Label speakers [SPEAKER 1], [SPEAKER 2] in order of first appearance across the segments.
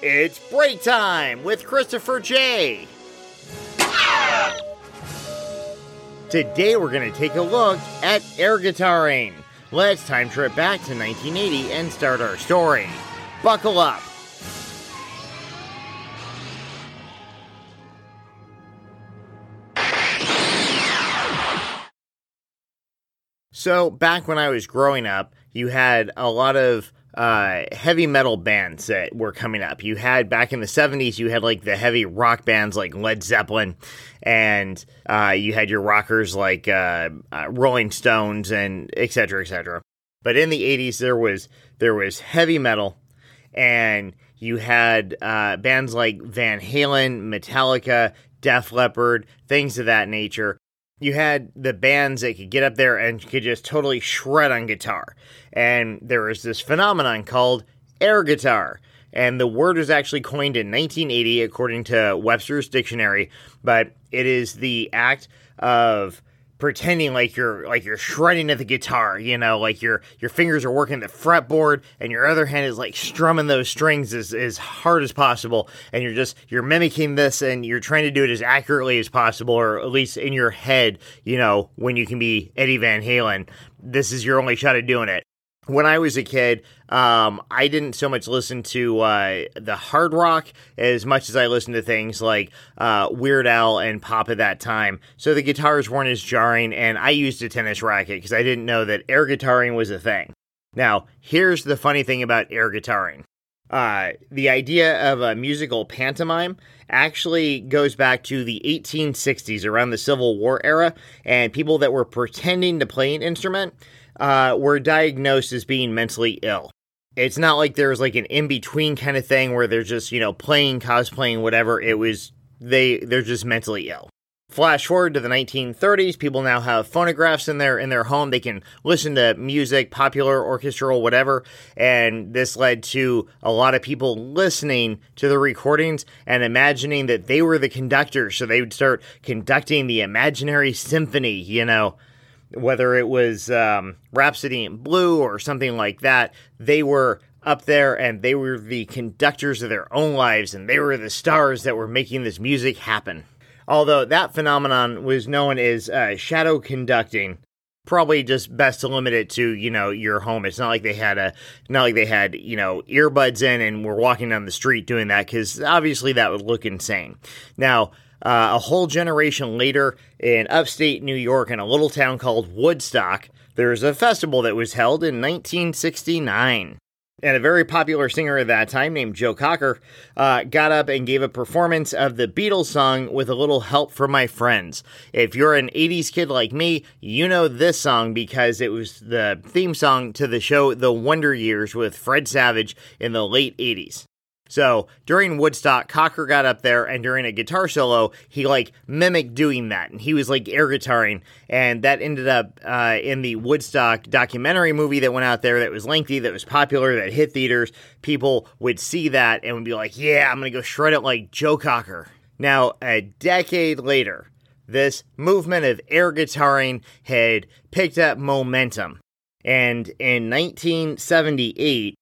[SPEAKER 1] It's break time with Christopher J. Today we're going to take a look at air guitaring. Let's time trip back to 1980 and start our story. Buckle up. So, back when I was growing up, you had a lot of heavy metal bands that were coming up. You had, back in the 70s, you had like the heavy rock bands like Led Zeppelin, and you had your rockers like Rolling Stones and et cetera, et cetera. But in the 80s, there was heavy metal, and you had bands like Van Halen, Metallica, Def Leppard, things of that nature. You had the bands that could get up there and could just totally shred on guitar. And there was this phenomenon called air guitar. And the word was actually coined in 1980, according to Webster's Dictionary. But it is the act of pretending like you're shredding at the guitar, you know, like your fingers are working the fretboard and your other hand is like strumming those strings as hard as possible, and you're mimicking this and you're trying to do it as accurately as possible, or at least in your head, you know, when you can be Eddie Van Halen, this is your only shot at doing it. When I was a kid, I didn't so much listen to the hard rock as much as I listened to things like Weird Al and pop at that time. So the guitars weren't as jarring, and I used a tennis racket because I didn't know that air guitaring was a thing. Now, here's the funny thing about air guitaring. The idea of a musical pantomime actually goes back to the 1860s, around the Civil War era, and people that were pretending to play an instrument were diagnosed as being mentally ill. It's not like there was like an in-between kind of thing where they're just, you know, playing, cosplaying, whatever. It was, they're just mentally ill. Flash forward to the 1930s, people now have phonographs in their home. They can listen to music, popular, orchestral, whatever, and this led to a lot of people listening to the recordings and imagining that they were the conductors, so they would start conducting the imaginary symphony, you know. Whether it was Rhapsody in Blue or something like that, they were up there and they were the conductors of their own lives, and they were the stars that were making this music happen. Although that phenomenon was known as shadow conducting, probably just best to limit it to, you know, your home. It's not like they had you know, earbuds in and were walking down the street doing that, because obviously that would look insane. Now, a whole generation later, in upstate New York, in a little town called Woodstock, there's a festival that was held in 1969. And a very popular singer at that time, named Joe Cocker, got up and gave a performance of the Beatles song, With a Little Help from My Friends. If you're an 80s kid like me, you know this song because it was the theme song to the show The Wonder Years with Fred Savage in the late 80s. So, during Woodstock, Cocker got up there, and during a guitar solo, he, mimicked doing that, and he was, air guitaring, and that ended up in the Woodstock documentary movie that went out there that was lengthy, that was popular, that hit theaters. People would see that and would be like, yeah, I'm gonna go shred it like Joe Cocker. Now, a decade later, this movement of air guitaring had picked up momentum, and in 1978,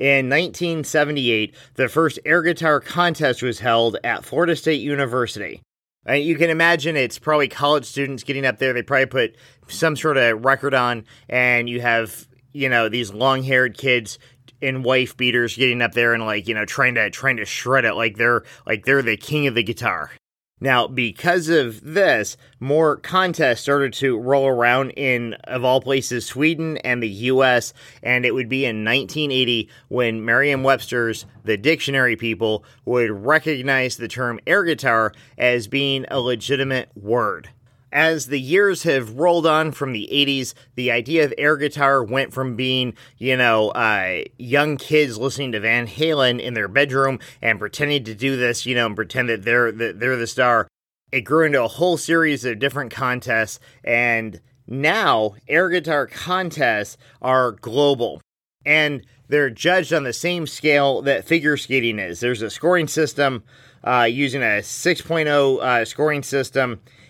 [SPEAKER 1] the first air guitar contest was held at Florida State University. You can imagine it's probably college students getting up there. They probably put some sort of record on, and you have, you know, these long-haired kids in wife beaters getting up there and trying to shred it like they're the king of the guitar. Now, because of this, more contests started to roll around in, of all places, Sweden and the U.S., and it would be in 1980 when Merriam-Webster's The Dictionary people would recognize the term air guitar as being a legitimate word. As the years have rolled on from the 80s, the idea of air guitar went from being, young kids listening to Van Halen in their bedroom and pretending to do this, and pretend that they're the star. It grew into a whole series of different contests, and now air guitar contests are global. And they're judged on the same scale that figure skating is. There's a scoring system using a 6.0 scoring system.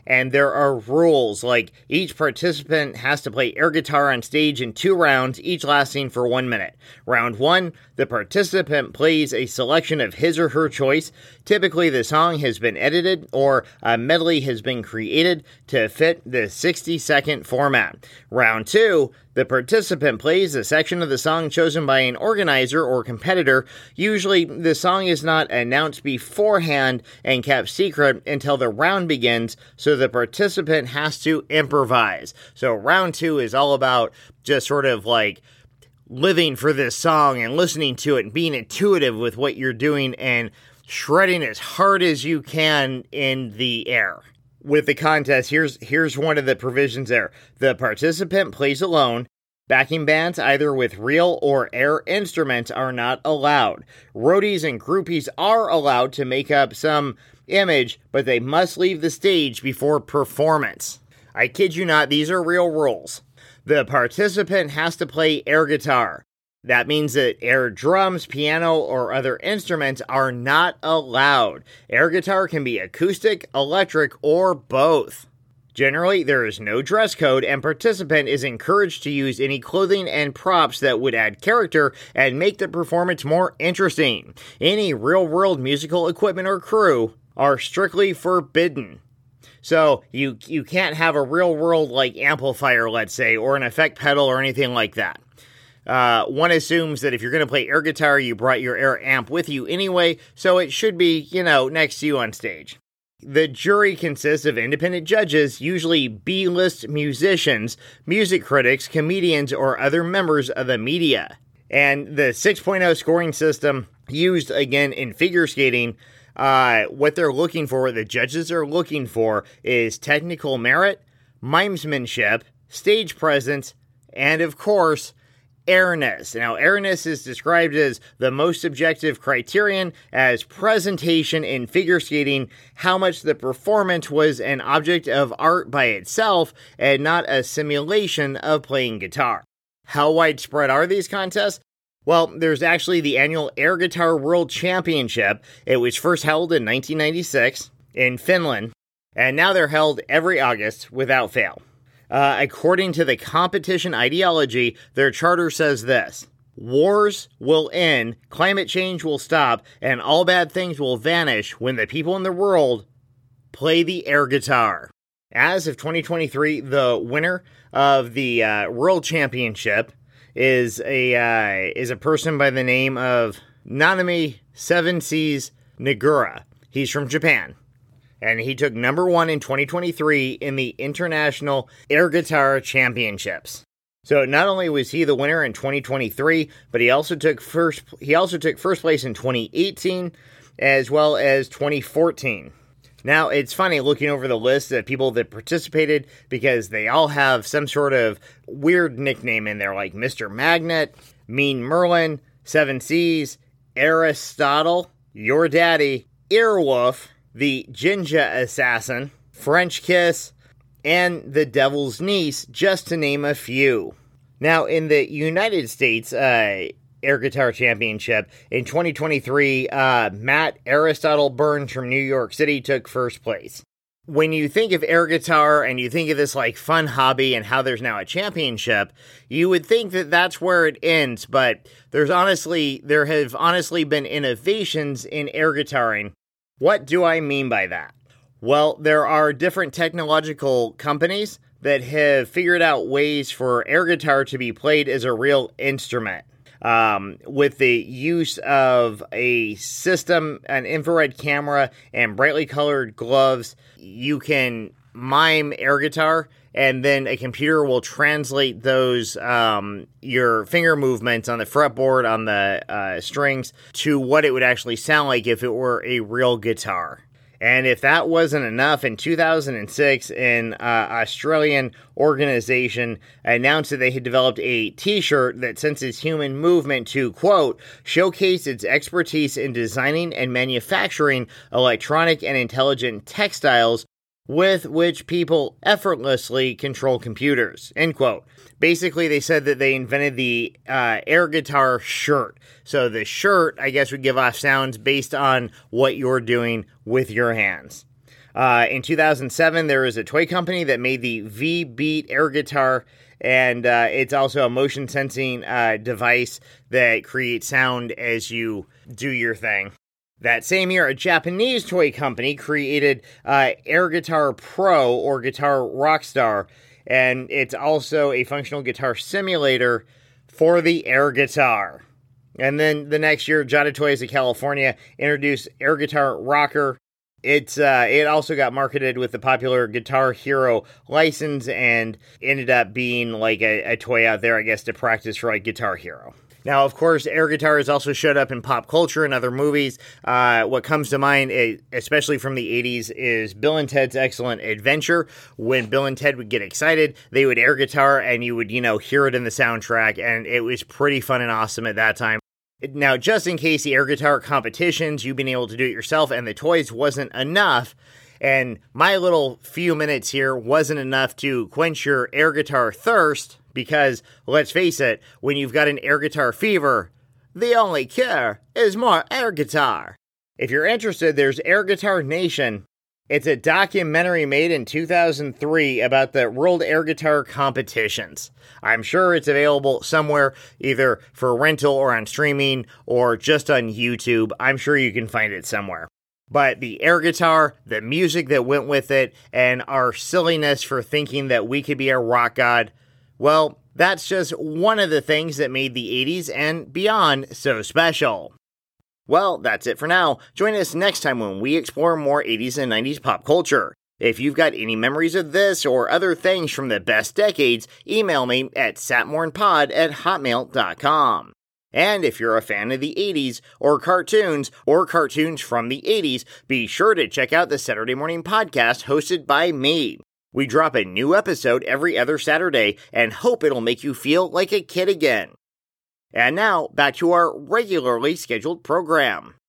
[SPEAKER 1] And there are rules, like each participant has to play air guitar on stage in 2 rounds, each lasting for 1 minute. Round 1, the participant plays a selection of his or her choice. Typically, the song has been edited or a medley has been created to fit the 60-second format. Round 2, the participant plays a section of the song chosen by an organizer or competitor. Usually, the song is not announced beforehand and kept secret until the round begins, so the participant has to improvise. So round 2 is all about just sort of like living for this song and listening to it and being intuitive with what you're doing and shredding as hard as you can in the air. With the contest, here's one of the provisions there. The participant plays alone. Backing bands, either with real or air instruments, are not allowed. Roadies and groupies are allowed to make up some image, but they must leave the stage before performance. I kid you not, these are real rules. The participant has to play air guitar. That means that air drums, piano, or other instruments are not allowed. Air guitar can be acoustic, electric, or both. Generally, there is no dress code, and participant is encouraged to use any clothing and props that would add character and make the performance more interesting. Any real-world musical equipment or crew are strictly forbidden. So, you can't have a real-world, like, amplifier, let's say, or an effect pedal or anything like that. One assumes that if you're going to play air guitar, you brought your air amp with you anyway, so it should be, next to you on stage. The jury consists of independent judges, usually B-list musicians, music critics, comedians, or other members of the media. And the 6.0 scoring system used, again, in figure skating, what they're looking for, what the judges are looking for, is technical merit, mimesmanship, stage presence, and, of course, airness. Now, airness is described as the most objective criterion as presentation in figure skating, how much the performance was an object of art by itself and not a simulation of playing guitar. How widespread are these contests? Well, there's actually the annual Air Guitar World Championship. It was first held in 1996 in Finland, and now they're held every August without fail. According to the competition ideology, their charter says this: wars will end, climate change will stop, and all bad things will vanish when the people in the world play the air guitar. As of 2023, the winner of the World Championship is a person by the name of Nanami Seven Seas Nagura. He's from Japan. And he took number 1 in 2023 in the International Air Guitar Championships. So not only was he the winner in 2023, but he also took first place in 2018 as well as 2014. Now, it's funny looking over the list of people that participated because they all have some sort of weird nickname in there, like Mr. Magnet, Mean Merlin, Seven Seas, Aristotle, Your Daddy, Earwolf, the Jinja Assassin, French Kiss, and the Devil's Niece, just to name a few. Now, in the United States Air Guitar Championship in 2023, Matt Aristotle Burns from New York City took first place. When you think of air guitar and you think of this like fun hobby and how there's now a championship, you would think that that's where it ends, but there have honestly been innovations in air guitaring. What do I mean by that? Well, there are different technological companies that have figured out ways for air guitar to be played as a real instrument. With the use of a system, an infrared camera, and brightly colored gloves, you can mime air guitar, and then a computer will translate those, your finger movements on the fretboard, on the strings, to what it would actually sound like if it were a real guitar. And if that wasn't enough, in 2006, an Australian organization announced that they had developed a t-shirt that senses human movement to, quote, showcase its expertise in designing and manufacturing electronic and intelligent textiles with which people effortlessly control computers, end quote. Basically, they said that they invented the air guitar shirt. So the shirt, I guess, would give off sounds based on what you're doing with your hands. In 2007, there was a toy company that made the V-Beat air guitar, and it's also a motion sensing device that creates sound as you do your thing. That same year, a Japanese toy company created Air Guitar Pro, or Guitar Rockstar, and it's also a functional guitar simulator for the air guitar. And then the next year, Jada Toys of California introduced Air Guitar Rocker. It also got marketed with the popular Guitar Hero license and ended up being like a toy out there, I guess, to practice for like Guitar Hero. Now, of course, air guitars also showed up in pop culture and other movies. What comes to mind, especially from the 80s, is Bill and Ted's Excellent Adventure. When Bill and Ted would get excited, they would air guitar, and you would, hear it in the soundtrack, and it was pretty fun and awesome at that time. Now, just in case the air guitar competitions, you've been able to do it yourself, and the toys wasn't enough, and my little few minutes here wasn't enough to quench your air guitar thirst, because, let's face it, when you've got an air guitar fever, the only cure is more air guitar. If you're interested, there's Air Guitar Nation. It's a documentary made in 2003 about the World Air Guitar Competitions. I'm sure it's available somewhere, either for rental or on streaming, or just on YouTube. I'm sure you can find it somewhere. But the air guitar, the music that went with it, and our silliness for thinking that we could be a rock god, well, that's just one of the things that made the 80s and beyond so special. Well, that's it for now. Join us next time when we explore more 80s and 90s pop culture. If you've got any memories of this or other things from the best decades, email me at satmornpod@hotmail.com. And if you're a fan of the 80s or cartoons from the 80s, be sure to check out the Saturday Morning Podcast hosted by me. We drop a new episode every other Saturday and hope it'll make you feel like a kid again. And now, back to our regularly scheduled program.